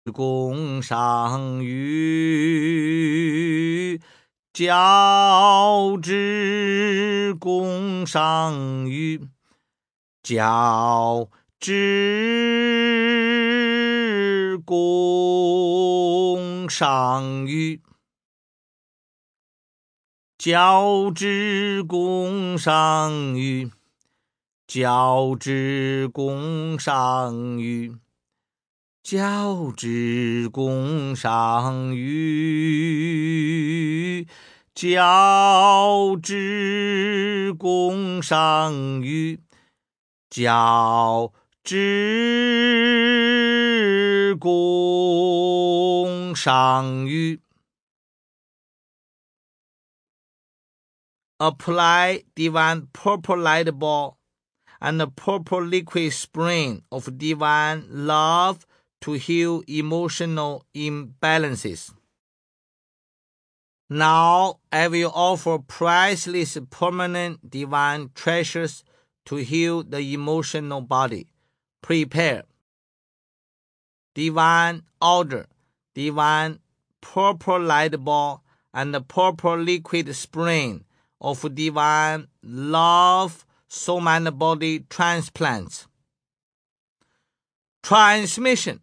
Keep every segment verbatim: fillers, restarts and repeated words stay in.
宫上玉，交织宫上玉，交织宫上玉，交织宫上玉，交织宫上玉，交织宫上玉，交织宫上玉，交织宫上玉。Apply divine purple light ball and the purple liquid spring of divine love to heal emotional imbalances. Now I will offer priceless permanent divine treasures to heal the emotional body. Prepare. Divine order, divine purple light ball, and the purple liquid spring of divine love, soul, mind, body transplants. Transmission.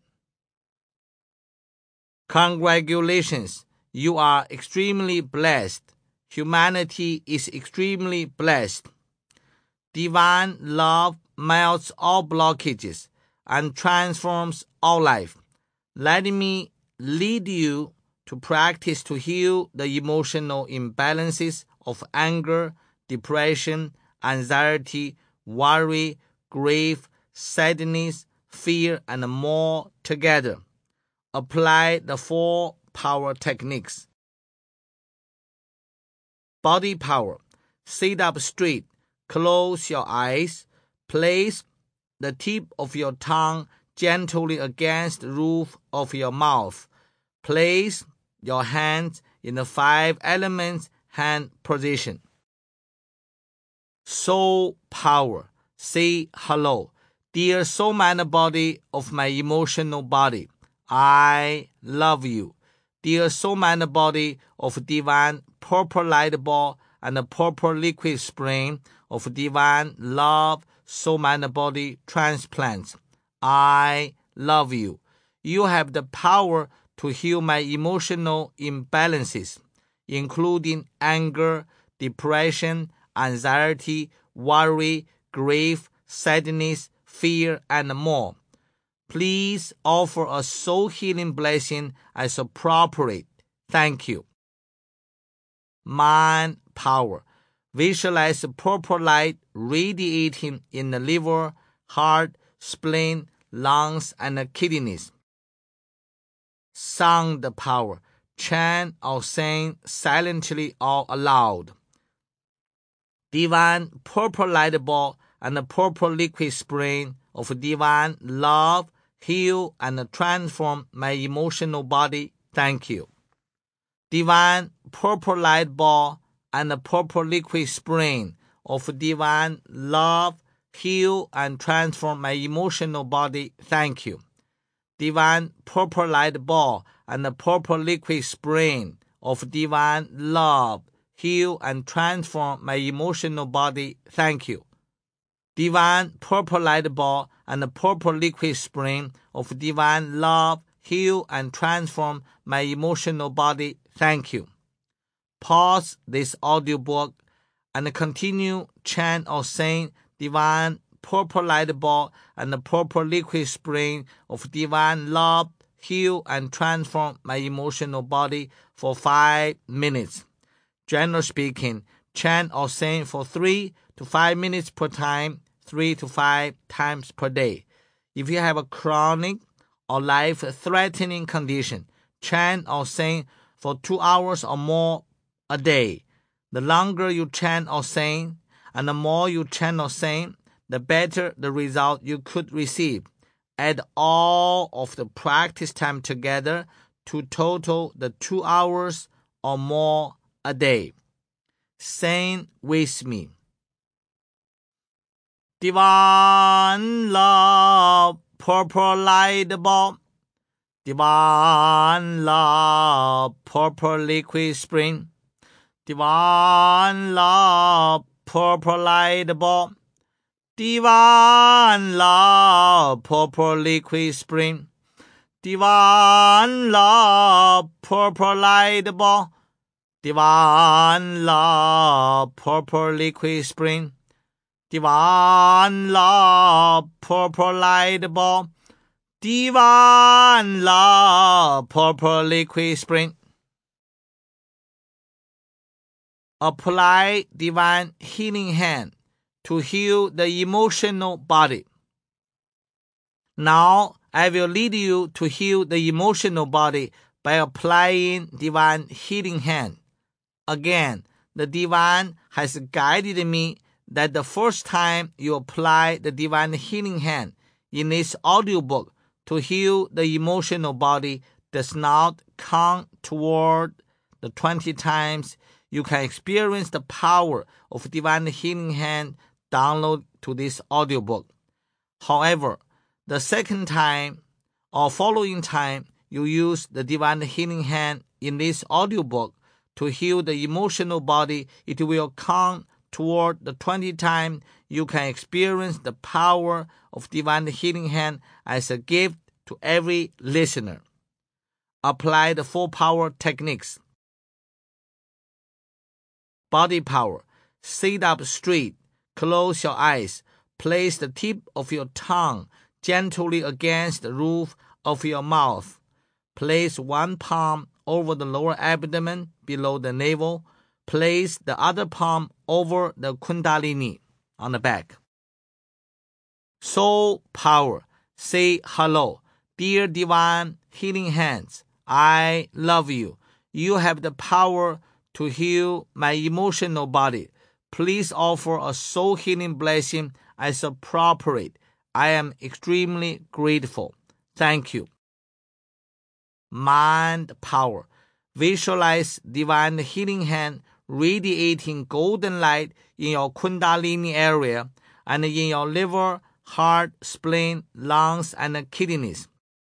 Congratulations, you are extremely blessed. Humanity is extremely blessed. Divine love melts all blockages and transforms all life. Let me lead you to practice to heal the emotional imbalances of anger, depression, anxiety, worry, grief, sadness, fear, and more together. Apply the four power techniques. Body power. Sit up straight. Close your eyes. Place the tip of your tongue gently against the roof of your mouth. Place your hands in the five elements hand position. Soul power. Say hello. Dear soul, mind, body of my emotional body, I love you. Dear soul, mind, body of divine purple light ball and the purple liquid spring of divine love, soul, mind, body transplants, I love you. You have the power to heal my emotional imbalances, including anger, depression, anxiety, worry, grief, sadness, fear, and more. Please offer a soul healing blessing as appropriate. Thank you. Mind power. Visualize purple light radiating in the liver, heart, spleen, lungs, and kidneys. Sound power. Chant or sing silently or aloud. Divine purple light ball and the purple liquid spring of divine love heal and transform my emotional body. Thank you. Divine purple light ball and the purple liquid spring of divine love heal and transform my emotional body. Thank you. Divine purple light ball and the purple liquid spring of divine love heal and transform my emotional body. Thank you. Divine purple light ball and the purple liquid spring of divine love heal and transform my emotional body. Thank you. Pause this audiobook and continue chant or sing divine purple light ball and the purple liquid spring of divine love heal and transform my emotional body for five minutes. Generally speaking, chant or sing for three to five minutes per time, three to five times per day. If you have a chronic or life-threatening condition, chant or sing for two hours or more a day. The longer you chant or sing, and the more you chant or sing, the better the result you could receive. Add all of the practice time together to total the two hours or more a day. Sing with me. Divine love, purple light ball. Divine Love, Purple Liquid Spring. Divine Love, Purple Light Ball. Divine Love, Purple Liquid Spring. Divine Love, Purple Light Ball. Divine Love, Purple Liquid Spring. Divine Love, Purple Light Ball. Divine Love, Purple Liquid Spring. Apply Divine Healing Hand to heal the emotional body. Now, I will lead you to heal the emotional body by applying Divine Healing Hand. Again, the Divine has guided me that the first time you apply the Divine Healing Hand in this audiobook to heal the emotional body does not count toward the twenty times you can experience the power of Divine Healing Hand download to this audiobook. However, the second time or following time you use the Divine Healing Hand in this audiobook to heal the emotional body, it will count toward the twenty times you can experience the power of Divine Healing Hand as a gift to every listener. Apply the four power techniques. Body power. Sit up straight. Close your eyes. Place the tip of your tongue gently against the roof of your mouth. Place one palm over the lower abdomen below the navel. Place the other palm over the Kundalini on the back. Soul power. Say hello. Dear Divine Healing Hands, I love you. You have the power to heal my emotional body. Please offer a soul healing blessing as appropriate. I am extremely grateful. Thank you. Mind power. Visualize Divine Healing Hand radiating golden light in your Kundalini area and in your liver, heart, spleen, lungs, and kidneys.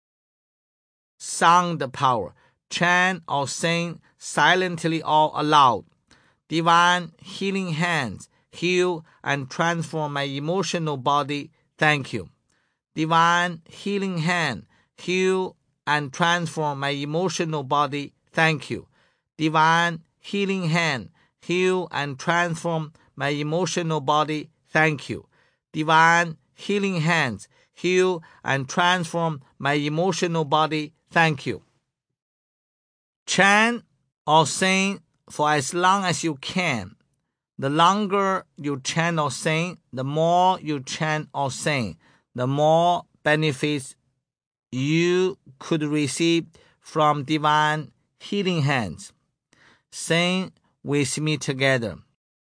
Sound power. Chant or sing silently or aloud. Divine Healing Hands, heal and transform my emotional body. Thank you. Divine Healing Hand, heal and transform my emotional body. Thank you. Divine Healing Hand, heal and transform my emotional body. Thank you. Divine Healing Hands, heal and transform my emotional body. Thank you. Chant or sing for as long as you can. The longer you chant or sing, the more you chant or sing, the more benefits you could receive from Divine Healing Hands. Sing with me together.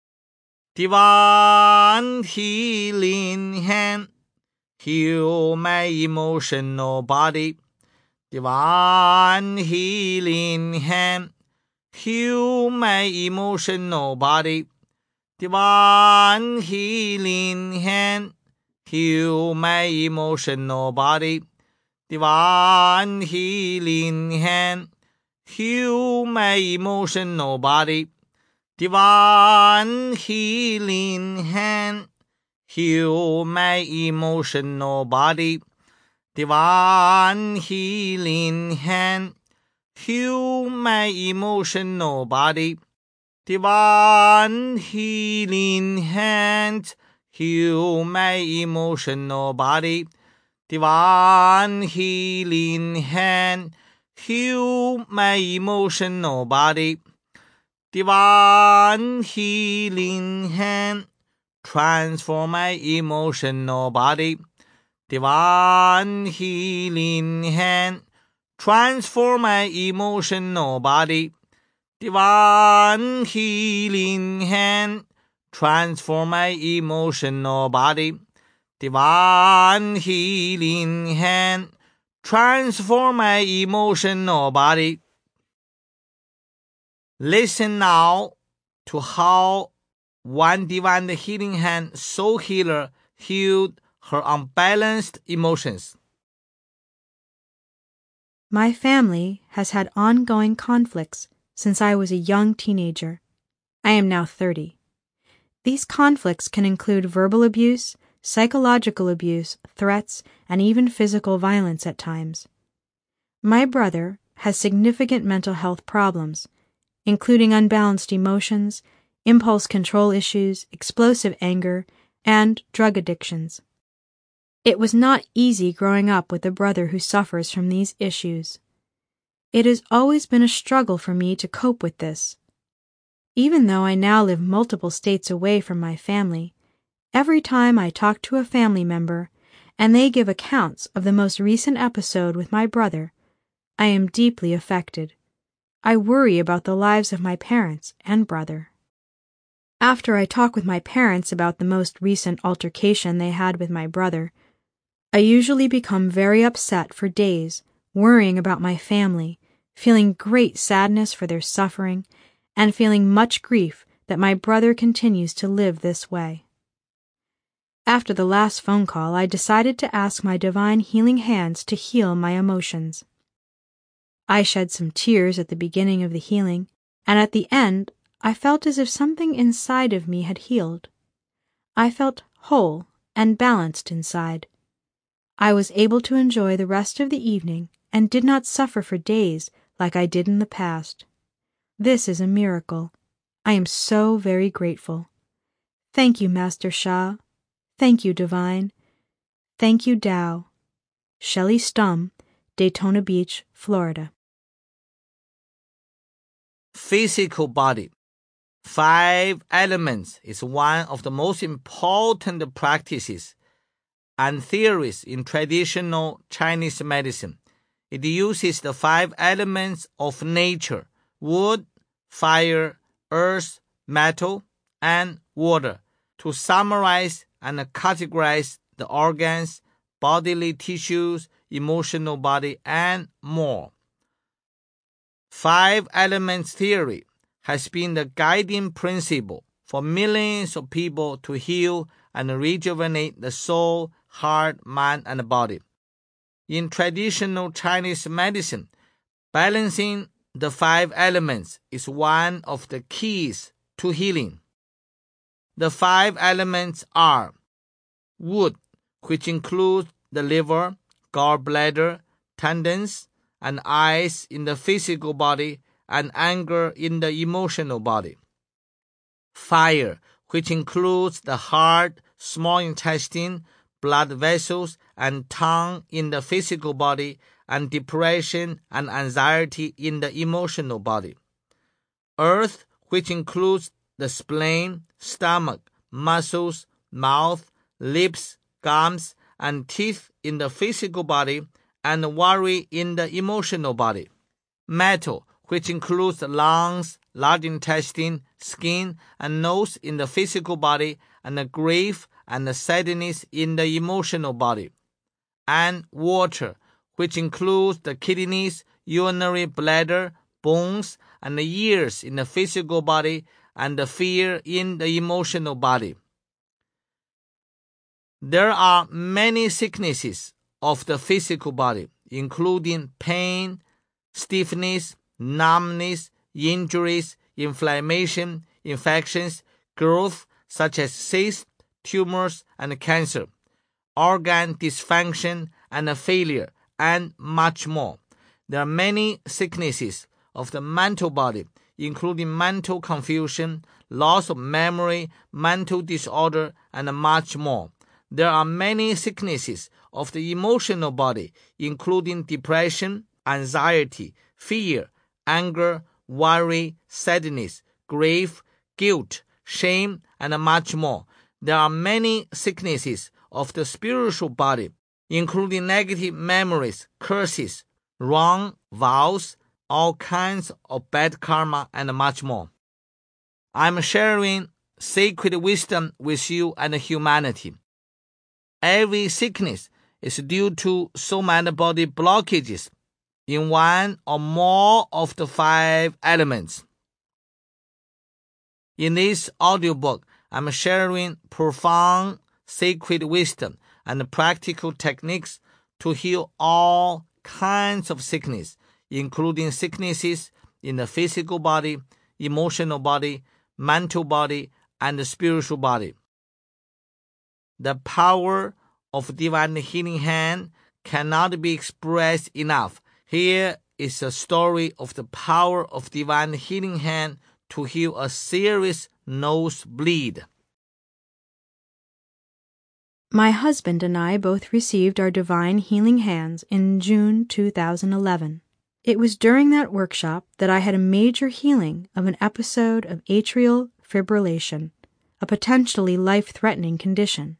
Divine Healing Hand, heal my emotional body. Divine Healing Hand, heal my emotional body. Divine Healing Hand, heal my emotional body. Divine Healing Hand, heal my emotional body. Divine Healing Hand, heal my emotional body. Divine Healing Hand, heal my emotional body. Divine Healing Hand, heal my emotional body. Divine Healing Hand, heal my emotional body. Divine Healing Hand, transform my emotional body. Divine Healing Hand, transform my emotional body. Divine Healing Hand, transform my emotional body. Divine Healing Hand, transform my emotional body. Listen now to how one Divine Healing Hand soul healer healed her unbalanced emotions. My family has had ongoing conflicts since I was a young teenager. I am now thirty. These conflicts can include verbal abuse, psychological abuse, threats, and even physical violence at times. My brother has significant mental health problems, including unbalanced emotions, impulse control issues, explosive anger, and drug addictions. It was not easy growing up with a brother who suffers from these issues. It has always been a struggle for me to cope with this. Even though I now live multiple states away from my family, every time I talk to a family member and they give accounts of the most recent episode with my brother, I am deeply affected. I worry about the lives of my parents and brother. After I talk with my parents about the most recent altercation they had with my brother, I usually become very upset for days, worrying about my family, feeling great sadness for their suffering, and feeling much grief that my brother continues to live this way. After the last phone call, I decided to ask my divine healing hands to heal my emotions. I shed some tears at the beginning of the healing, and at the end, I felt as if something inside of me had healed. I felt whole and balanced inside. I was able to enjoy the rest of the evening and did not suffer for days like I did in the past. This is a miracle. I am so very grateful. Thank you, Master Sha. Thank you, Divine. Thank you, Tao. Shelley Stum, Daytona Beach, Florida. Physical body. Five elements is one of the most important practices and theories in traditional Chinese medicine. It uses the five elements of nature: wood, fire, earth, metal, and water, to summarize and categorize the organs, bodily tissues, emotional body, and more. Five elements theory has been the guiding principle for millions of people to heal and rejuvenate the soul, heart, mind, and body. In traditional Chinese medicine, balancing the five elements is one of the keys to healing. The five elements are wood, which includes the liver, gallbladder, tendons, and eyes in the physical body, and anger in the emotional body. Fire, which includes the heart, small intestine, blood vessels, and tongue in the physical body, and depression and anxiety in the emotional body. Earth, which includes the spleen, stomach, muscles, mouth, lips, gums, and teeth in the physical body, and worry in the emotional body. Metal, which includes the lungs, large intestine, skin, and nose in the physical body, and the grief and the sadness in the emotional body. And water, which includes the kidneys, urinary bladder, bones, and the ears in the physical body, and the fear in the emotional body. There are many sicknesses of the physical body, including pain, stiffness, numbness, injuries, inflammation, infections, growth such as cysts, tumors, and cancer, organ dysfunction and failure, and much more. There are many sicknesses of the mental body, including mental confusion, loss of memory, mental disorder, and much more. There are many sicknesses of the emotional body, including depression, anxiety, fear, anger, worry, sadness, grief, guilt, shame, and much more. There are many sicknesses of the spiritual body, including negative memories, curses, wrong vows, all kinds of bad karma, and much more. I'm sharing sacred wisdom with you and humanity. Every sickness is due to so many body blockages in one or more of the five elements. In this audiobook, I'm sharing profound sacred wisdom and practical techniques to heal all kinds of sickness, including sicknesses in the physical body, emotional body, mental body, and the spiritual body. The power of divine healing hand cannot be expressed enough. Here is a story of the power of divine healing hand to heal a serious nosebleed. My husband and I both received our divine healing hands in June two thousand eleven. It was during that workshop that I had a major healing of an episode of atrial fibrillation, a potentially life-threatening condition.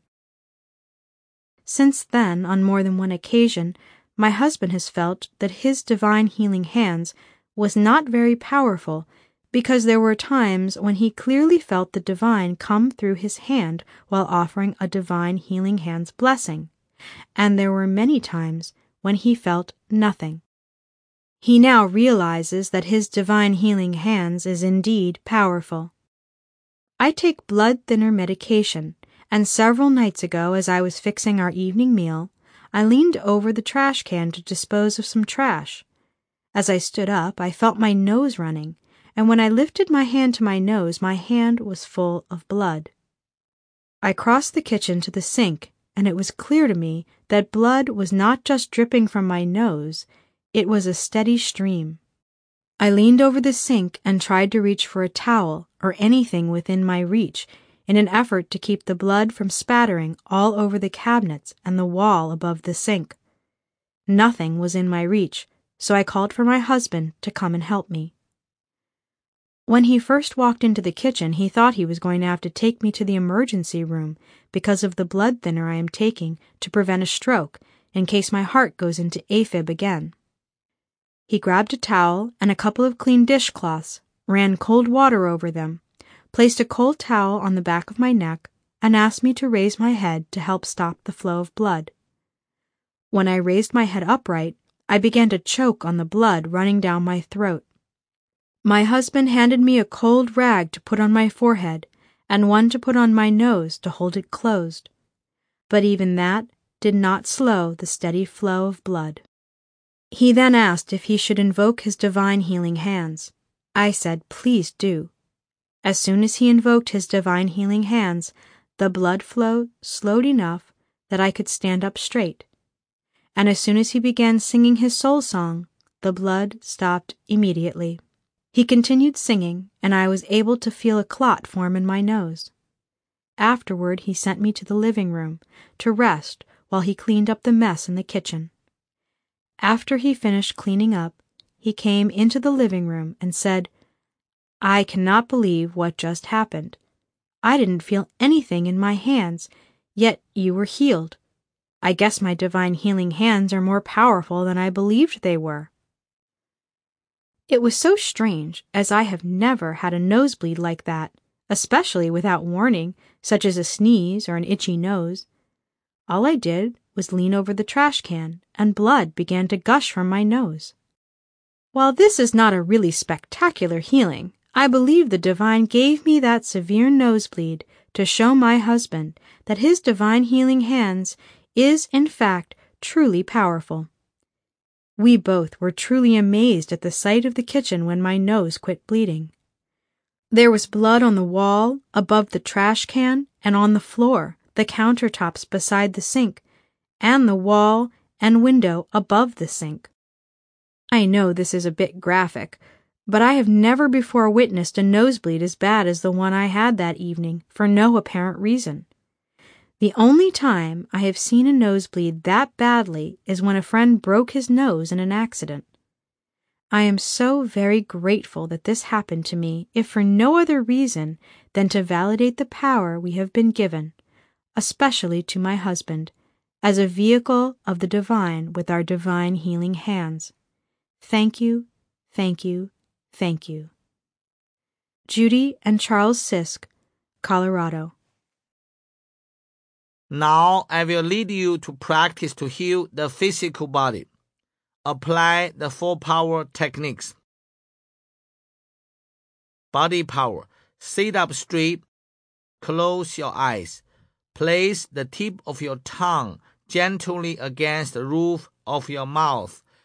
Since then, on more than one occasion, my husband has felt that his divine healing hands was not very powerful because there were times when he clearly felt the divine come through his hand while offering a divine healing hands blessing, and there were many times when he felt nothing. He now realizes that his divine healing hands is indeed powerful. I take blood thinner medication, and several nights ago, as I was fixing our evening meal, I leaned over the trash can to dispose of some trash. As I stood up, I felt my nose running, and when I lifted my hand to my nose, my hand was full of blood. I crossed the kitchen to the sink, and it was clear to me that blood was not just dripping from my nose, it was a steady stream. I leaned over the sink and tried to reach for a towel or anything within my reach in an effort to keep the blood from spattering all over the cabinets and the wall above the sink. Nothing was in my reach, so I called for my husband to come and help me. When he first walked into the kitchen, he thought he was going to have to take me to the emergency room because of the blood thinner I am taking to prevent a stroke in case my heart goes into AFib again. He grabbed a towel and a couple of clean dishcloths, ran cold water over them, placed a cold towel on the back of my neck, and asked me to raise my head to help stop the flow of blood. When I raised my head upright, I began to choke on the blood running down my throat. My husband handed me a cold rag to put on my forehead and one to put on my nose to hold it closed. But even that did not slow the steady flow of blood. He then asked if he should invoke his divine healing hands. I said, please do. As soon as he invoked his divine healing hands, the blood flow slowed enough that I could stand up straight. And as soon as he began singing his soul song, the blood stopped immediately. He continued singing, and I was able to feel a clot form in my nose. Afterward, he sent me to the living room to rest while he cleaned up the mess in the kitchen. After he finished cleaning up, he came into the living room and said, I cannot believe what just happened. I didn't feel anything in my hands, yet you were healed. I guess my divine healing hands are more powerful than I believed they were. It was so strange, as I have never had a nosebleed like that, especially without warning, such as a sneeze or an itchy nose. All I did was lean over the trash can, and blood began to gush from my nose. While this is not a really spectacular healing, I believe the divine gave me that severe nosebleed to show my husband that his divine healing hands is, in fact, truly powerful. We both were truly amazed at the sight of the kitchen when my nose quit bleeding. There was blood on the wall, above the trash can, and on the floor, the countertops beside the sink, and the wall and window above the sink. I know this is a bit graphic, but I have never before witnessed a nosebleed as bad as the one I had that evening for no apparent reason. The only time I have seen a nosebleed that badly is when a friend broke his nose in an accident. I am so very grateful that this happened to me, if for no other reason than to validate the power we have been given, especially to my husband, as a vehicle of the divine with our divine healing hands. Thank you, thank you, thank you. Judy and Charles Sisk, Colorado. Now I will lead you to practice to heal the physical body. Apply the four power techniques. Body power. Sit up straight. Close your eyes. Place the tip of your tongue gently against the roof of your mouth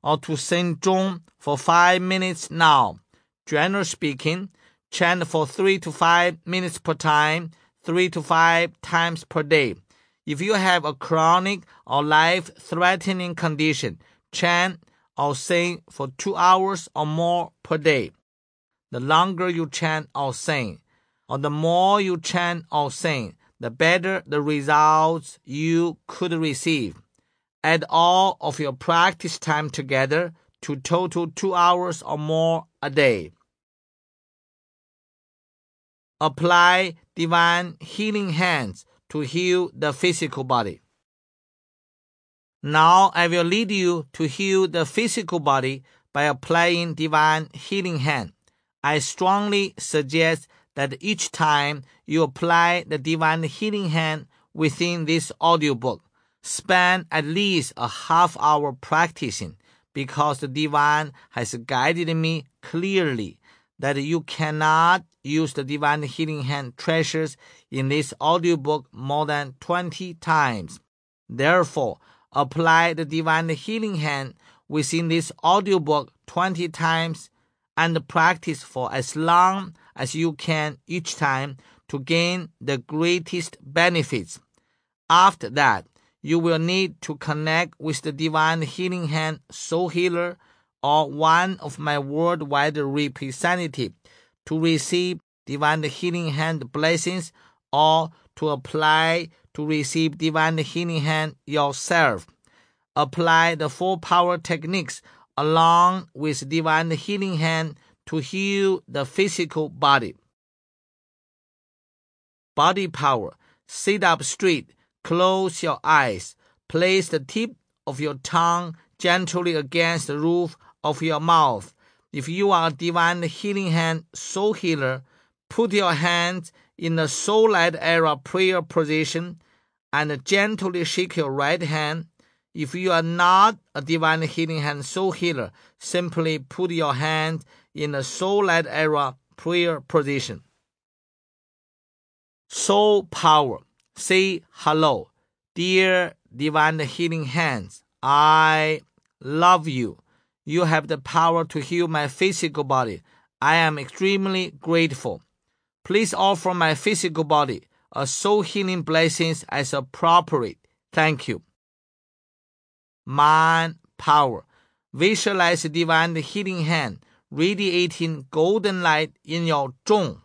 or to sing Zhong for five minutes now. Generally speaking, chant for three to five minutes per time, three to five times per day. If you have a chronic or life-threatening condition, chant or sing for two hours or more per day. The longer you chant or sing, or the more you chant or sing, the better the results you could receive. Add all of your practice time together to total two hours or more a day. Apply divine healing hands to heal the physical body. Now I will lead you to heal the physical body by applying divine healing hand. I strongly suggest that each time you apply the divine healing hand within this audiobook, spend at least a half hour practicing, because the divine has guided me clearly that you cannot use the divine healing hand treasures in this audiobook more than twenty times. Therefore, apply the divine healing hand within this audiobook twenty times and practice for as long as you can each time to gain the greatest benefits. After that, you will need to connect with the divine healing hand soul healer or one of my worldwide representatives to receive divine healing hand blessings, or to apply to receive divine healing hand yourself. Apply the four power techniques along with divine healing hand to heal the physical body. Body power. Sit up straight. Close your eyes. Place the tip of your tongue gently against the roof of your mouth. If you are a divine healing hand soul healer, put your hands in the soul light era prayer position and gently shake your right hand. If you are not a divine healing hand soul healer, simply put your hand in the soul light era prayer position. Soul power. Say hello. Dear divine healing hands, I love you. You have the power to heal my physical body. I am extremely grateful. Please offer my physical body a soul healing blessings as appropriate. Thank you. Mind power. Visualize divine healing hand radiating golden light in your zhong.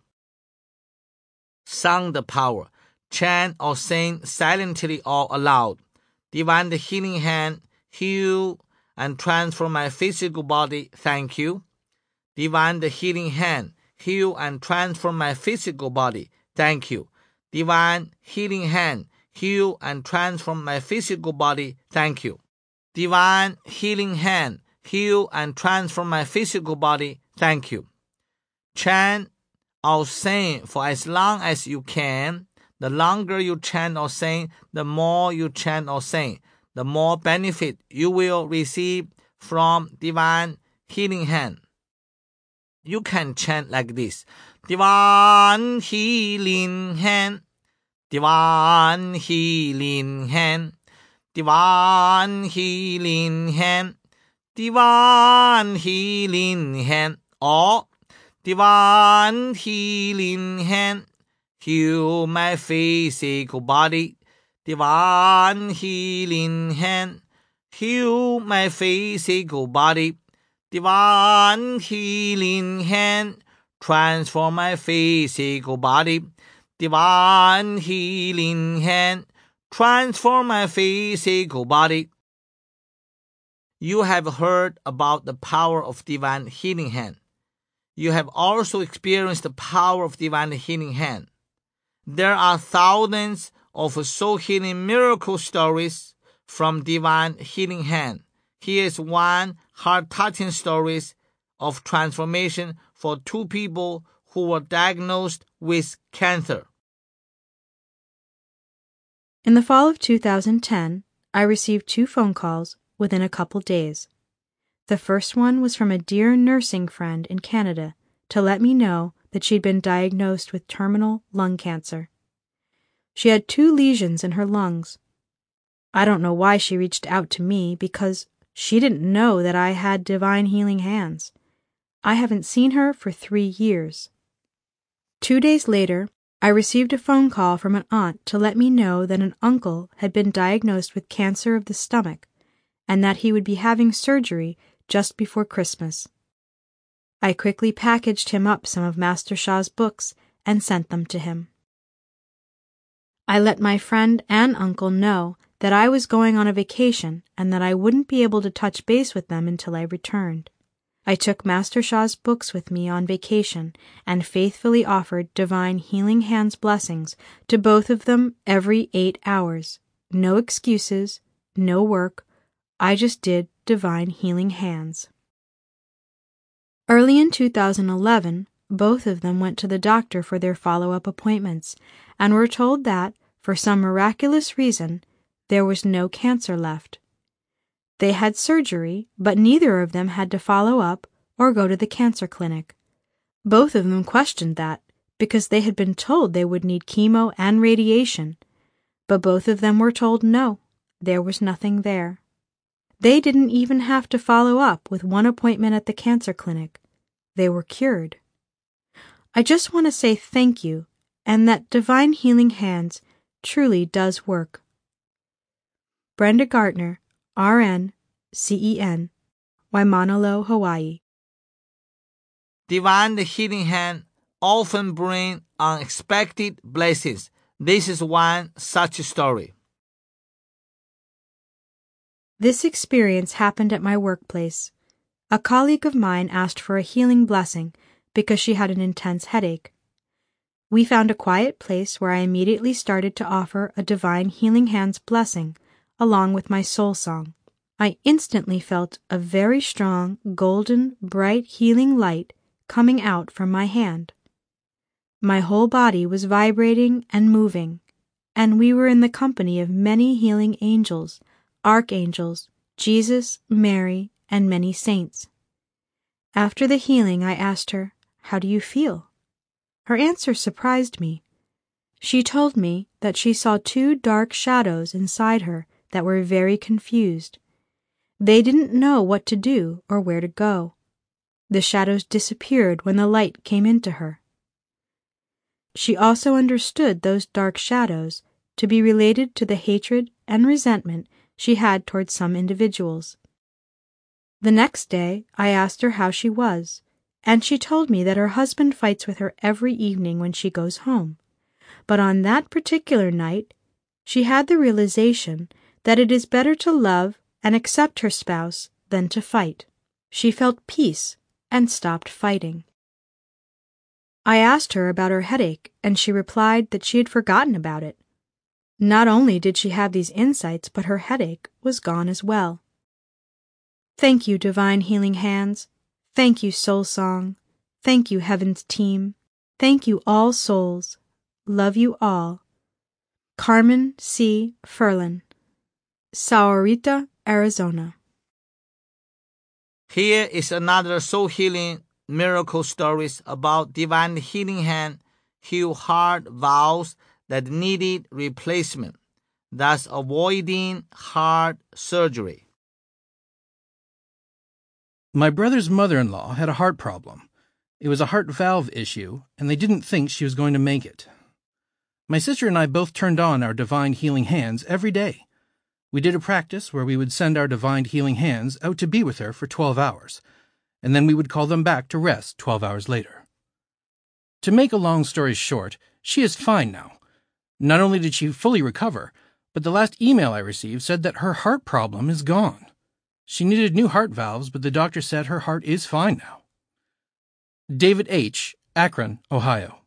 Sound power. Chant or sing silently or aloud. Divine healing hand, heal and transform my physical body. Thank you. Divine healing hand, heal and transform my physical body. Thank you. Divine healing hand, heal and transform my physical body. Thank you. Divine healing hand, heal and transform my physical body. Thank you. Chant or sing for as long as you can. The longer you chant or sing, the more you chant or sing, the more benefit you will receive from divine healing hand. You can chant like this: Divine healing hand, divine healing hand, divine healing hand, divine healing hand, or divine healing hand, heal my physical body. Divine healing hand, heal my physical body. Divine healing hand, transform my physical body. Divine healing hand, transform my physical body. You have heard about the power of divine healing hand. You have also experienced the power of divine healing hand. There are thousands of soul healing miracle stories from divine healing hand. Here is one heart-touching story of transformation for two people who were diagnosed with cancer. In the fall of two thousand ten, I received two phone calls within a couple days. The first one was from a dear nursing friend in Canada to let me know that she'd been diagnosed with terminal lung cancer. She had two lesions in her lungs. I don't know why she reached out to me, because She didn't know that I had divine healing hands. I haven't seen her for three years. Two days later, I received a phone call from an aunt to let me know that an uncle had been diagnosed with cancer of the stomach and that he would be having surgery just before Christmas. I quickly packaged him up some of Master Sha's books and sent them to him. I let my friend and uncle know that I was going on a vacation and that I wouldn't be able to touch base with them until I returned. I took Master Sha's books with me on vacation and faithfully offered Divine Healing Hands blessings to both of them every eight hours. No excuses, no work. I just did Divine Healing Hands. Early in two thousand eleven, both of them went to the doctor for their follow-up appointments and were told that, for some miraculous reason, there was no cancer left. They had surgery, but neither of them had to follow up or go to the cancer clinic. Both of them questioned that because they had been told they would need chemo and radiation, but both of them were told no, there was nothing there. They didn't even have to follow up with one appointment at the cancer clinic. They were cured. I just want to say thank you and that Divine Healing Hands truly does work. Brenda Gartner, R N, C E N, Waimanalo, Hawaii. Divine Healing Hand often bring unexpected blessings. This is one such story. This experience happened at my workplace. A colleague of mine asked for a healing blessing because she had an intense headache. We found a quiet place where I immediately started to offer a Divine Healing Hands blessing along with my soul song. I instantly felt a very strong, golden, bright healing light coming out from my hand. My whole body was vibrating and moving, and we were in the company of many healing angels, archangels, Jesus, Mary, and many saints. After the healing, I asked her, "How do you feel?" Her answer surprised me. She told me that she saw two dark shadows inside her that were very confused. They didn't know what to do or where to go. The shadows disappeared when the light came into her. She also understood those dark shadows to be related to the hatred and resentment she had towards some individuals. The next day, I asked her how she was, and she told me that her husband fights with her every evening when she goes home. But on that particular night, she had the realization that it is better to love and accept her spouse than to fight. She felt peace and stopped fighting. I asked her about her headache, and she replied that she had forgotten about it. Not only did she have these insights, but her headache was gone as well. Thank you, Divine Healing Hands. Thank you, Soul Song. Thank you, Heaven's Team. Thank you, all souls. Love you all. Carmen C. Ferlin, Sahuarita, Arizona. Here is another soul healing miracle stories about Divine Healing Hand heal heart valves that needed replacement, thus avoiding heart surgery. My brother's mother-in-law had a heart problem. It was a heart valve issue, and they didn't think she was going to make it. My sister and I both turned on our Divine Healing Hands every day. We did a practice where we would send our Divine Healing Hands out to be with her for twelve hours, and then we would call them back to rest twelve hours later. To make a long story short, she is fine now. Not only did she fully recover, but the last email I received said that her heart problem is gone. She needed new heart valves, but the doctor said her heart is fine now. David H., Akron, Ohio.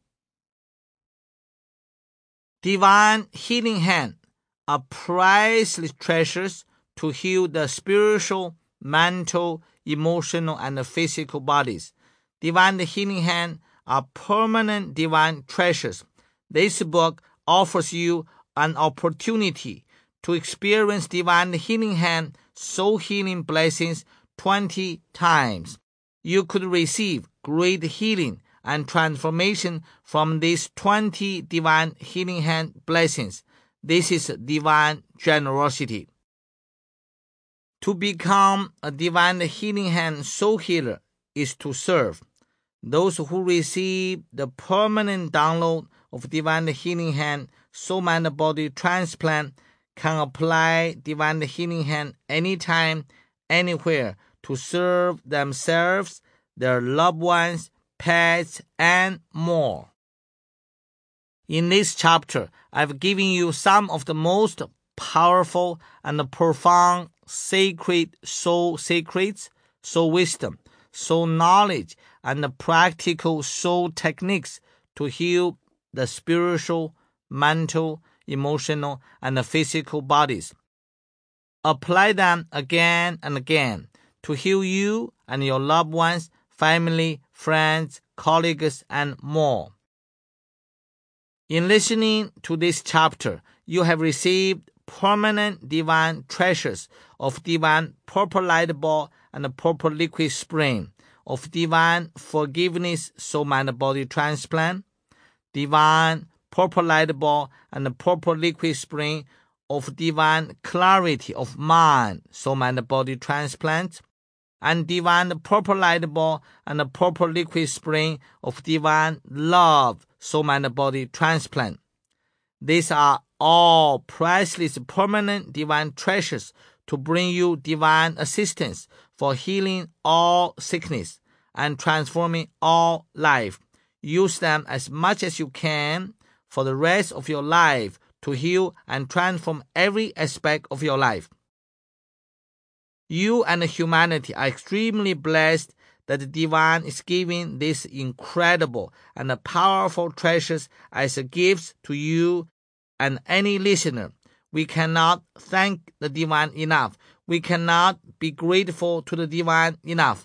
Divine Healing Hand are priceless treasures to heal the spiritual, mental, emotional, and physical bodies. Divine Healing Hand are permanent divine treasures. This book offers you an opportunity to experience Divine Healing Hand soul healing blessings twenty times. You could receive great healing and transformation from these twenty Divine Healing Hand blessings. This is divine generosity. To become a divine healing hand soul healer is to serve. Those who receive the permanent download of divine healing hand soul mind body transplant can apply divine healing hand anytime, anywhere to serve themselves, their loved ones, pets, and more. In this chapter, I've given you some of the most powerful and profound sacred soul secrets, soul wisdom, soul knowledge, and practical soul techniques to heal the spiritual, mental, emotional, and physical bodies. Apply them again and again to heal you and your loved ones, family, friends, colleagues, and more. In listening to this chapter, you have received permanent divine treasures of divine purple light ball and purple liquid spring, of divine forgiveness soul mind body transplant, divine purple light ball and purple liquid spring of divine clarity of mind soul mind body transplant, and divine purple light ball and purple liquid spring of divine love soul mind body transplant. These are all priceless permanent divine treasures to bring you divine assistance for healing all sickness and transforming all life. Use them as much as you can for the rest of your life to heal and transform every aspect of your life. You and humanity are extremely blessed that the divine is giving these incredible and powerful treasures as gifts to you and any listener. We cannot thank the divine enough. We cannot be grateful to the divine enough.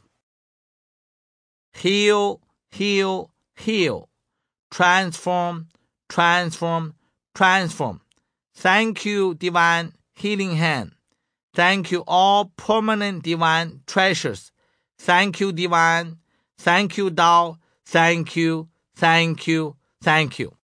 Heal, heal, heal. Transform, transform, transform. Thank you, divine healing hand. Thank you, all permanent divine treasures. Thank you, divine. Thank you, Tao. Thank you, thank you, thank you.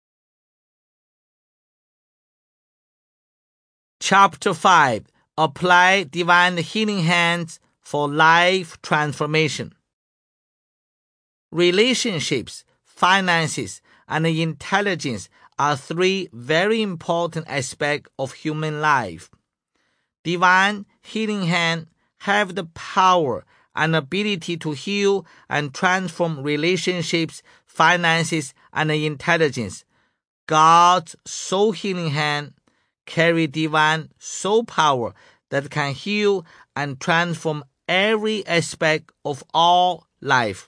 Chapter five. Apply divine healing hands for life transformation. Relationships, finances, and intelligence are three very important aspects of human life. Divine healing hands have the power and ability to heal and transform relationships, finances, and intelligence. God's soul healing hand carry divine soul power that can heal and transform every aspect of all life.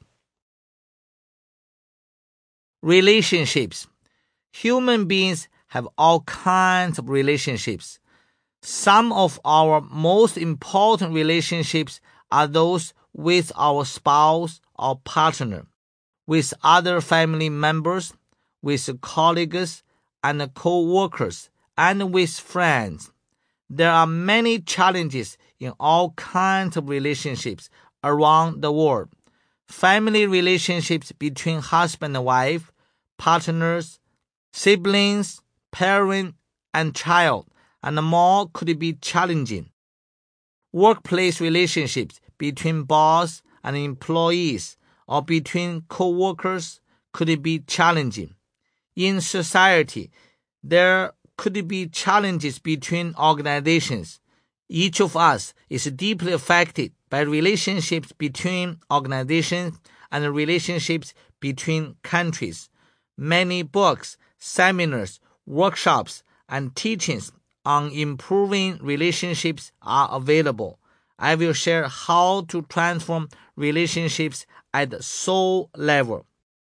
Relationships. Human beings have all kinds of relationships. Some of our most important relationships are those with our spouse or partner, with other family members, with colleagues and co-workers, and with friends. There are many challenges in all kinds of relationships around the world. Family relationships between husband and wife, partners, siblings, parent, and child, and more could be challenging. Workplace relationships between boss and employees or between co-workers could be challenging. In society, there could be challenges between organizations. Each of us is deeply affected by relationships between organizations and relationships between countries. Many books, seminars, workshops, and teachings on improving relationships are available. I will share how to transform relationships at the soul level.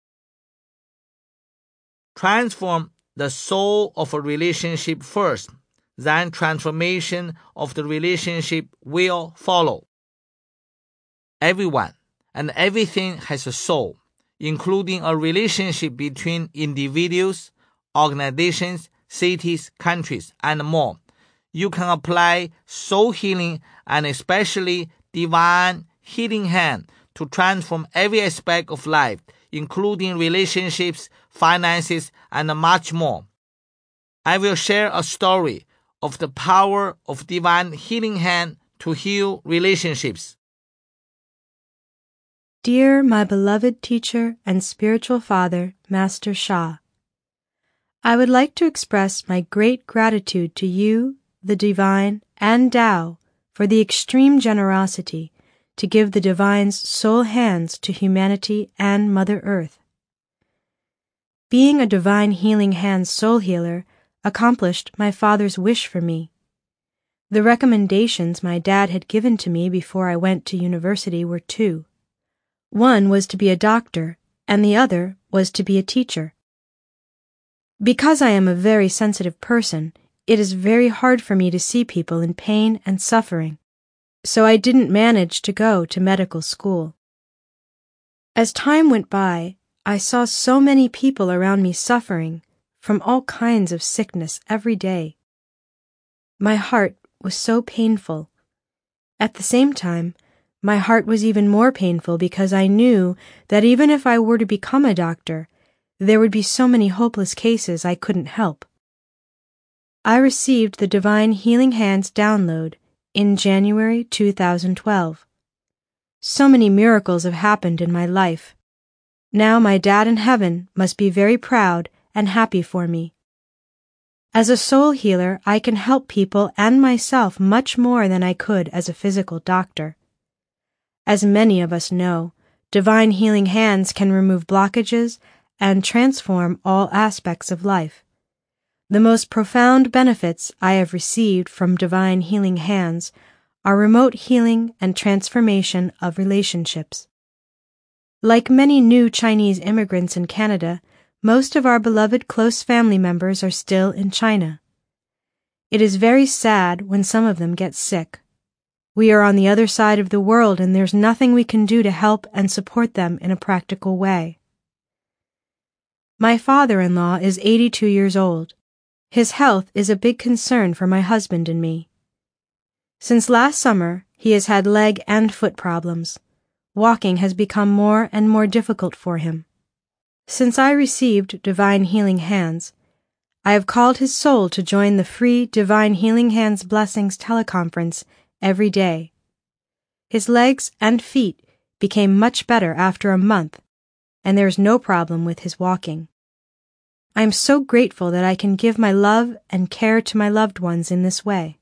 Transform the soul of a relationship first, then transformation of the relationship will follow. Everyone and everything has a soul, including a relationship between individuals, organizations, cities, countries, and more. You can apply soul healing and especially divine healing hand to transform every aspect of life, including relationships, finances, and much more. I will share a story of the power of divine healing hand to heal relationships. Dear my beloved teacher and spiritual father, Master Sha, I would like to express my great gratitude to you, the Divine, and Tao for the extreme generosity to give the Divine's soul hands to humanity and Mother Earth. Being a Divine Healing Hands soul healer accomplished my father's wish for me. The recommendations my dad had given to me before I went to university were two. One was to be a doctor, and the other was to be a teacher. Because I am a very sensitive person, it is very hard for me to see people in pain and suffering, so I didn't manage to go to medical school. As time went by, I saw so many people around me suffering from all kinds of sickness every day. My heart was so painful. At the same time, my heart was even more painful because I knew that even if I were to become a doctor, there would be so many hopeless cases I couldn't help. I received the Divine Healing Hands download in January two thousand twelve. So many miracles have happened in my life. Now my dad in heaven must be very proud and happy for me. As a soul healer, I can help people and myself much more than I could as a physical doctor. As many of us know, Divine Healing Hands can remove blockages and transform all aspects of life. The most profound benefits I have received from Divine Healing Hands are remote healing and transformation of relationships. Like many new Chinese immigrants in Canada, most of our beloved close family members are still in China. It is very sad when some of them get sick. We are on the other side of the world and there's nothing we can do to help and support them in a practical way. My father-in-law is eighty-two years old. His health is a big concern for my husband and me. Since last summer, he has had leg and foot problems. Walking has become more and more difficult for him. Since I received Divine Healing Hands, I have called his soul to join the free Divine Healing Hands Blessings teleconference every day. His legs and feet became much better after a month, and there is no problem with his walking. I am so grateful that I can give my love and care to my loved ones in this way.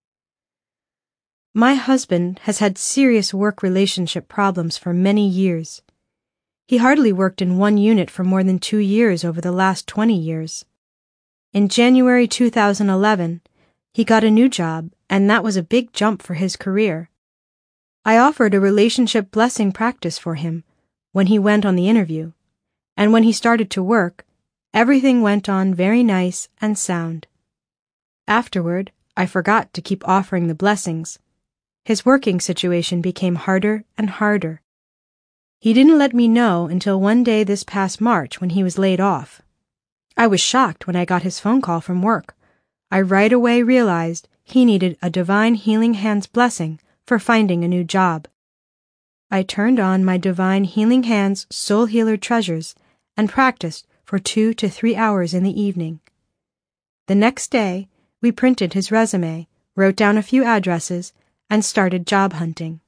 My husband has had serious work relationship problems for many years. He hardly worked in one unit for more than two years over the last twenty years. In January two thousand eleven, he got a new job, and that was a big jump for his career. I offered a relationship blessing practice for him when he went on the interview, and when he started to work, everything went on very nice and sound. Afterward, I forgot to keep offering the blessings. His working situation became harder and harder. He didn't let me know until one day this past March when he was laid off. I was shocked when I got his phone call from work. I right away realized he needed a Divine Healing Hands blessing for finding a new job. I turned on my Divine Healing Hands Soul Healer Treasures and practiced for two to three hours in the evening. The next day, we printed his resume, wrote down a few addresses, and started job hunting.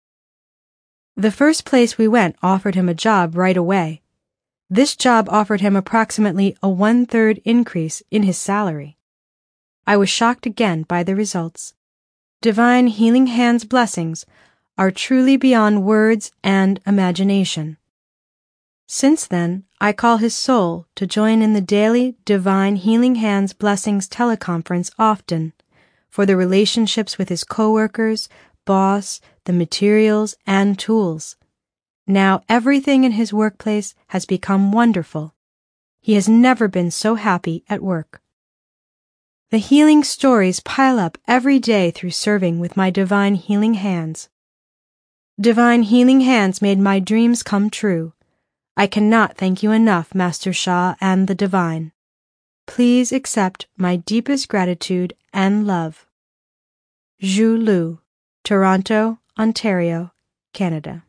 The first place we went offered him a job right away. This job offered him approximately a one-third increase in his salary. I was shocked again by the results. Divine Healing Hands blessings are truly beyond words and imagination. Since then, I call his soul to join in the daily Divine Healing Hands Blessings teleconference often for the relationships with his coworkers, boss, the materials, and tools. Now everything in his workplace has become wonderful. He has never been so happy at work. The healing stories pile up every day through serving with my Divine Healing Hands. Divine Healing Hands made my dreams come true. I cannot thank you enough, Master Sha and the Divine. Please accept my deepest gratitude and love. Zhu Lu, Toronto, Ontario, Canada.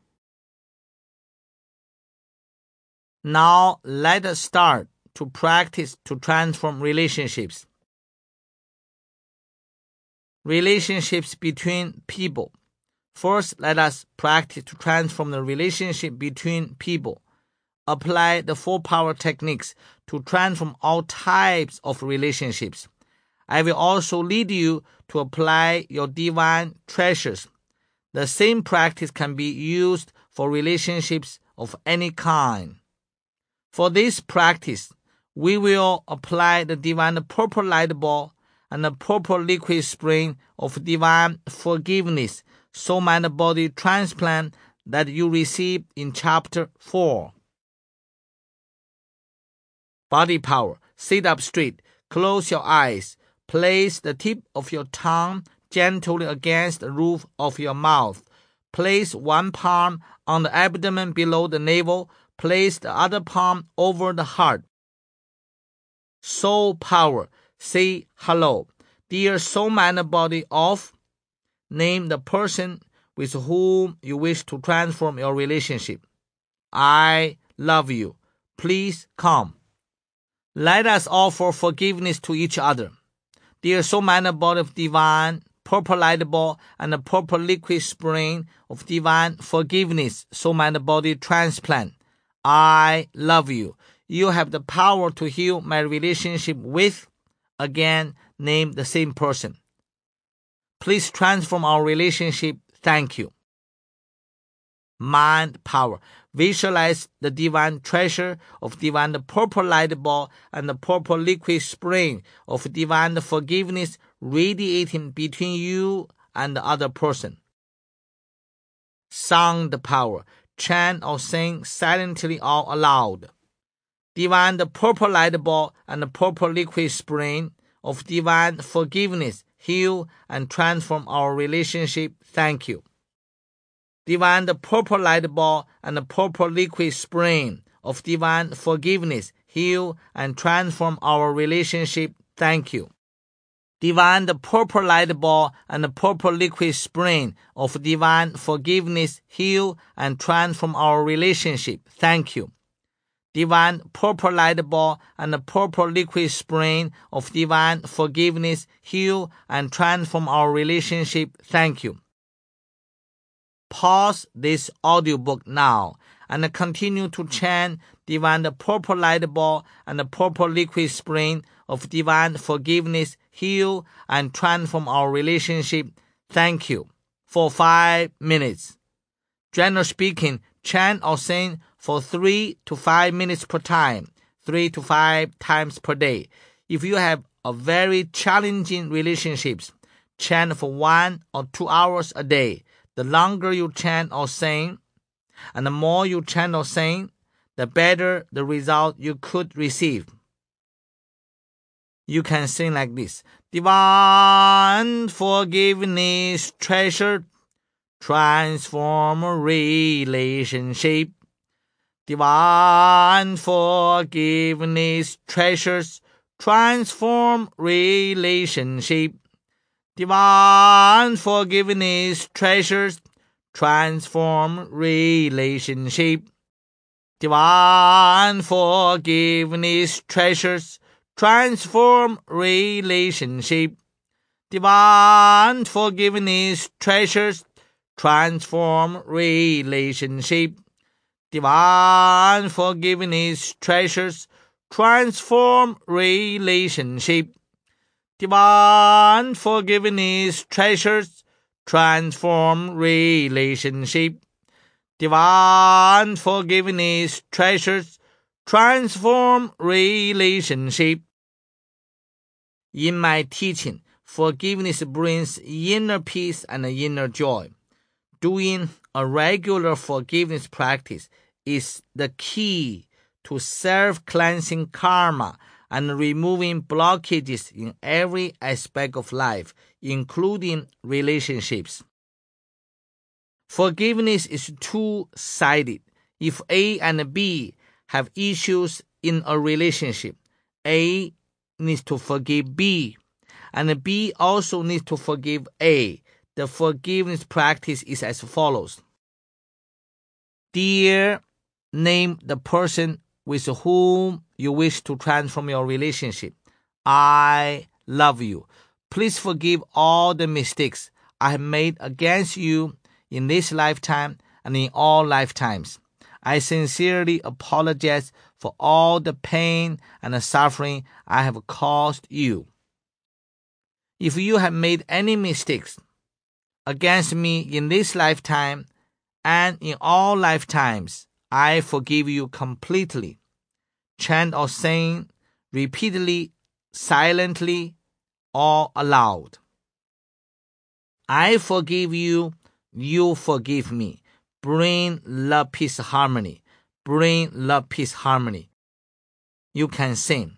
Now let us start to practice to transform relationships. Relationships between people. First, let us practice to transform the relationship between people. Apply the four power techniques to transform all types of relationships. I will also lead you to apply your divine treasures. The same practice can be used for relationships of any kind. For this practice, we will apply the divine purple light ball and the purple liquid spring of divine forgiveness, soul mind body transplant that you received in chapter four. Body power. Sit up straight. Close your eyes. Place the tip of your tongue gently against the roof of your mouth. Place one palm on the abdomen below the navel. Place the other palm over the heart. Soul power. Say hello. Dear soul mind body of. Name the person with whom you wish to transform your relationship. I love you. Please come. Let us offer forgiveness to each other. Dear soul mind body of divine purple light ball and the purple liquid spring of divine forgiveness, soul mind body transplant. I love you. You have the power to heal my relationship with, again, name the same person. Please transform our relationship. Thank you. Mind power. Visualize the divine treasure of divine purple light ball and the purple liquid spring of divine forgiveness radiating between you and the other person. Sound power. Chant or sing silently or aloud. Divine the purple light ball and the purple liquid spring of divine forgiveness heal and transform our relationship. Thank you. Divine the purple light ball and the purple liquid spring of divine forgiveness heal and transform our relationship. Thank you. Divine the purple light ball and the purple liquid spring of divine forgiveness heal and transform our relationship. Thank you. Divine purple light ball and the purple liquid spring of divine forgiveness heal and transform our relationship. Thank you. Pause this audiobook now and continue to chant divine the purple light ball and the purple liquid spring of divine forgiveness heal and transform our relationship. Thank you. For five minutes. Generally speaking, chant or sing for three to five minutes per time, three to five times per day. If you have a very challenging relationships, chant for one or two hours a day. The longer you chant or sing, and the more you chant or sing, the better the result you could receive. You can sing like this. Divine forgiveness treasure, transform a relationship. Divine forgiveness treasures, transform relationship. Divine forgiveness treasures, transform relationship. Divine forgiveness treasures, transform relationship. Divine forgiveness treasures, transform relationship. Divine forgiveness treasures, transform relationship. Divine forgiveness treasures, transform relationship. Divine forgiveness treasures, transform relationship. In my teaching, forgiveness brings inner peace and inner joy. Doing a regular forgiveness practice is the key to self-cleansing karma and removing blockages in every aspect of life, including relationships. Forgiveness is two-sided. If A and B have issues in a relationship, A needs to forgive B, and B also needs to forgive A. The forgiveness practice is as follows. Dear, name the person with whom you wish to transform your relationship. I love you. Please forgive all the mistakes I have made against you in this lifetime and in all lifetimes. I sincerely apologize for all the pain and the suffering I have caused you. If you have made any mistakes against me in this lifetime and in all lifetimes, I forgive you completely. Chant or sing repeatedly, silently, or aloud. I forgive you, you forgive me. Bring love, peace, harmony. Bring love, peace, harmony. You can sing.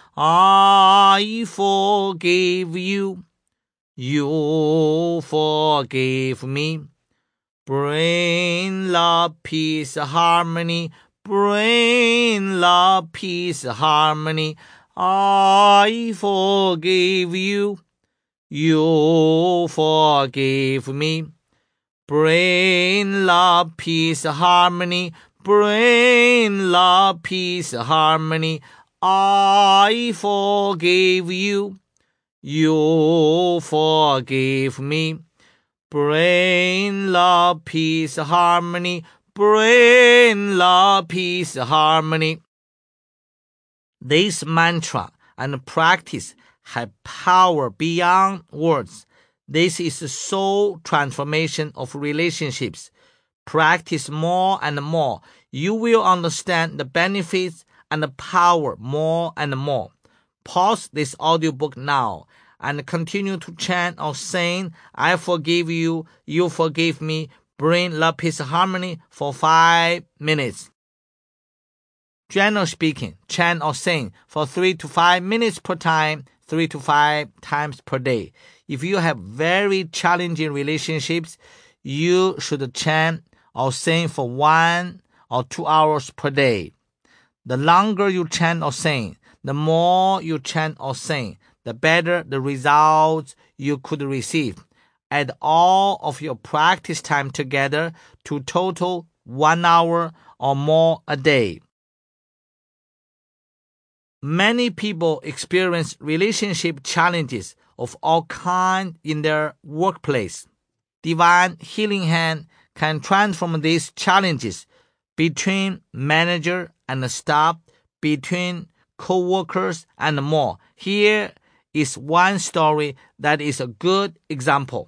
I forgive you, you forgive me. Bring love, peace, harmony. Bring love, peace, harmony. I forgive you, you forgive me. Bring love, peace, harmony. Bring love, peace, harmony. I forgive you, you forgive me. Bring love, peace, harmony. Bring love, peace, harmony. This mantra and practice have power beyond words. This is the soul transformation of relationships. Practice more and more. You will understand the benefits and the power more and more. Pause this audiobook now and continue to chant or sing, I forgive you, you forgive me. Bring love, peace, harmony for five minutes. Generally speaking, chant or sing for three to five minutes per time, three to five times per day. If you have very challenging relationships, you should chant or sing for one or two hours per day. The longer you chant or sing, the more you chant or sing, the better the results you could receive. Add all of your practice time together to total one hour or more a day. Many people experience relationship challenges of all kinds in their workplace. Divine Healing Hand can transform these challenges between manager and staff, between co-workers and more. Here is one story that is a good example.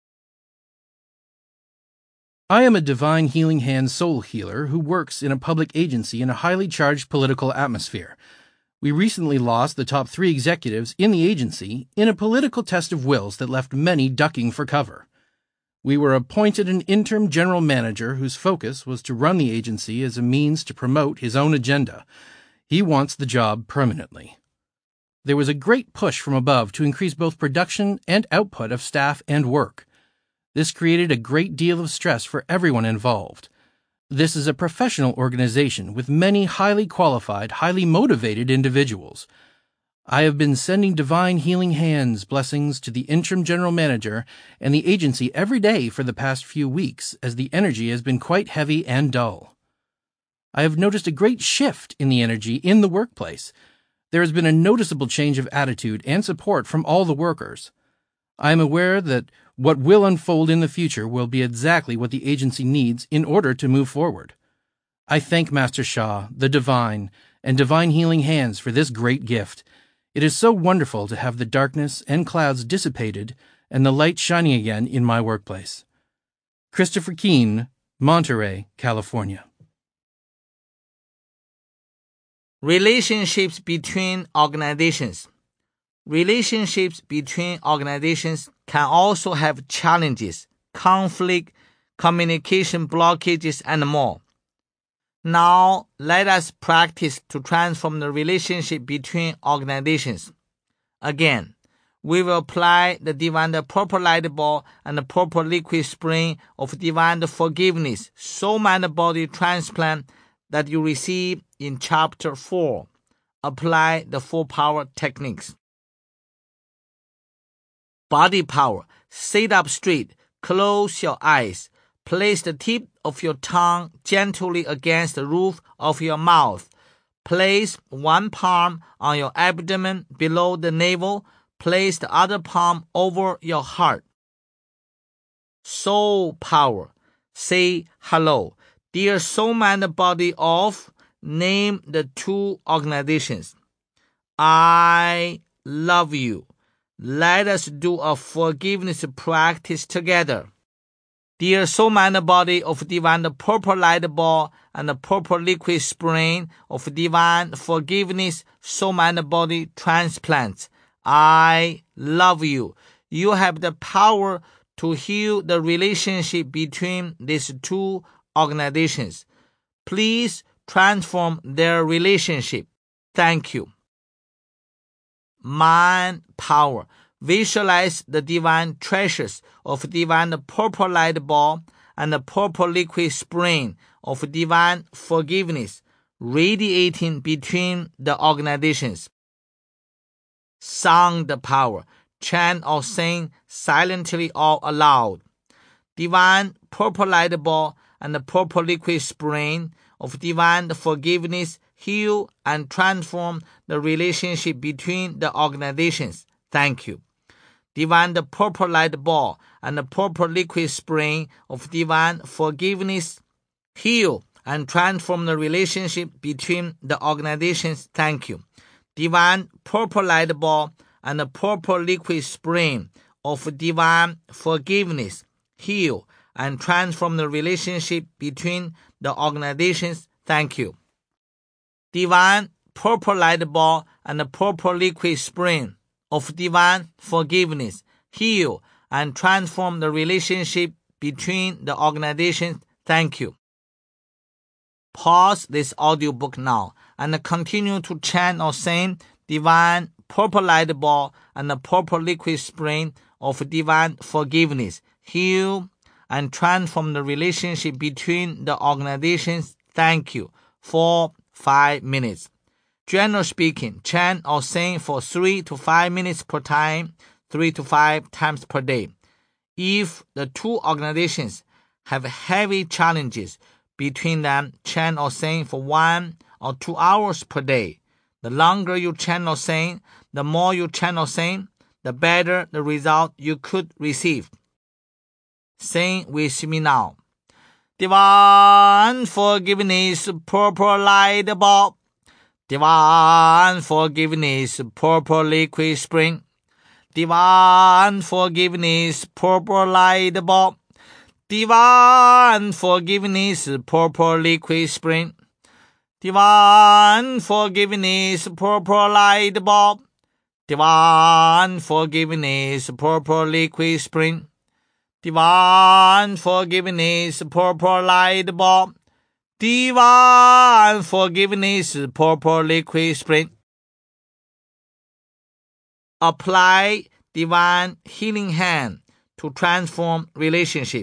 I am a Divine Healing Hand soul healer who works in a public agency in a highly charged political atmosphere. We recently lost the top three executives in the agency in a political test of wills that left many ducking for cover. We were appointed an interim general manager whose focus was to run the agency as a means to promote his own agenda. He wants the job permanently. There was a great push from above to increase both production and output of staff and work. This created a great deal of stress for everyone involved. This is a professional organization with many highly qualified, highly motivated individuals. I have been sending Divine Healing Hands blessings to the interim general manager and the agency every day for the past few weeks as the energy has been quite heavy and dull. I have noticed a great shift in the energy in the workplace. There has been a noticeable change of attitude and support from all the workers. I am aware that what will unfold in the future will be exactly what the agency needs in order to move forward. I thank Master Sha, the Divine, and Divine Healing Hands for this great gift. It is so wonderful to have the darkness and clouds dissipated and the light shining again in my workplace. Christopher Keene, Monterey, California. Relationships between organizations. Relationships between organizations can also have challenges, conflict, communication blockages, and more. Now, let us practice to transform the relationship between organizations. Again, we will apply the Divine the Purple Light Ball and the Purple Liquid Spring of Divine Forgiveness, Soul Mind Body Transplant that you receive in Chapter four. Apply the four power techniques. Body power. Sit up straight. Close your eyes. Place the tip of your tongue gently against the roof of your mouth. Place one palm on your abdomen below the navel. Place the other palm over your heart. Soul power. Say hello. Dear soul, mind, body of, name the two organizations. I love you. Let us do a forgiveness practice together. Dear soul, mind, body of divine, the purple light ball and the purple liquid spring of divine forgiveness, soul, mind, body transplants. I love you. You have the power to heal the relationship between these two organizations. Please transform their relationship. Thank you. Mind power. Visualize the divine treasures of divine purple light ball and the purple liquid spring of divine forgiveness radiating between the organizations. Sound power. Chant or sing silently or aloud. Divine purple light ball and the purple liquid spring of divine forgiveness heal and transform the relationship between the organizations. Thank you. Divine the purple light ball and the purple liquid spring of divine forgiveness heal and transform the relationship between the organizations. Thank you. Divine purple light ball and the purple liquid spring of divine forgiveness heal and transform the relationship between the organizations. Thank you. Divine purple light ball and the purple liquid spring of divine forgiveness heal and transform the relationship between the organizations. Thank you. Pause this audiobook now and continue to chant or sing divine purple light ball and the purple liquid spring of divine forgiveness heal and transform the relationship between the organizations. Thank you. For five minutes. Generally speaking, chant or sing for three to five minutes per time, three to five times per day. If the two organizations have heavy challenges between them, chant or sing for one or two hours per day. The longer you chant or sing, the more you chant or sing, the better the result you could receive. Sing with me now. Divine forgiveness, purple light ball. Divine forgiveness, purple liquid spring. Divine forgiveness, purple light ball. Divine forgiveness, purple liquid spring. Divine forgiveness, purple light ball. Divine forgiveness, purple liquid spring. Divine forgiveness, purple light ball. Divine forgiveness, purple liquid spring. Apply divine healing hand to transform relationship.